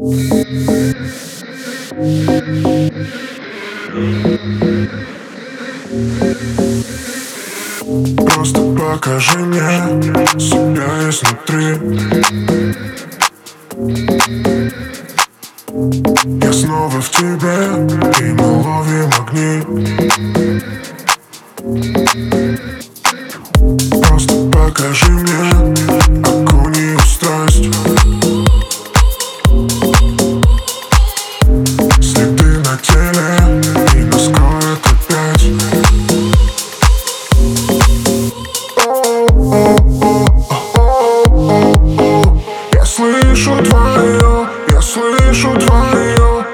Просто покажи мне себя изнутри. Я снова в тебе, и мы ловим огни. Просто покажи мне, окуни в страсть. Следы на теле и нас кроет опять. Я слышу твое, я слышу твое.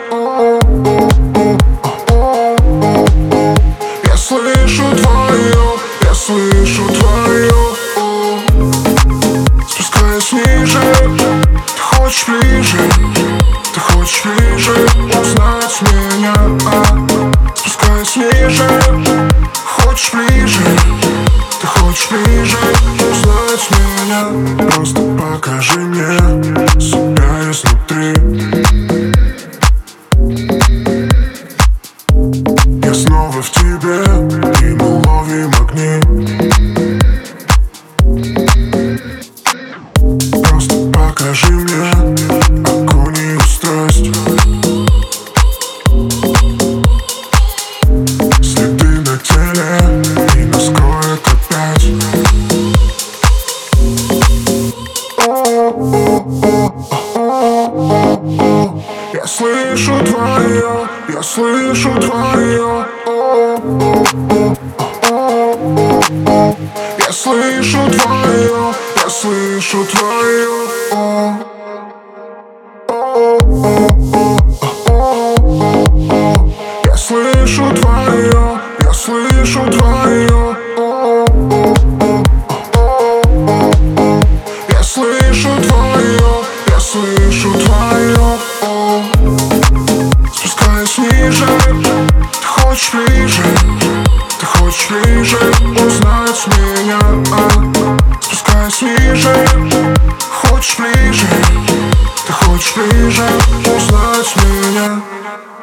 Я слышу твое, я слышу твое. Спускаясь ниже, ты хочешь ближе, ты хочешь ближе узнать меня. Спускаясь ниже, хочешь ближе, ты хочешь ближе узнать меня. Просто покажи мне себя изнутри. Я снова в тебе, и мы ловим огни. Просто покажи мне, окуни в страсть. Следы на теле, и нас кроет опять. Я слышу твое, я слышу твое. Я слышу твое, я слышу твое. Я слышу твое, я слышу твое. Я слышу твое, я слышу твое. Спускаясь ниже, ты хочешь ближе, ты хочешь ближе узнать меня. Спускаясь ниже, хочешь ближе, ты хочешь ближе узнать меня.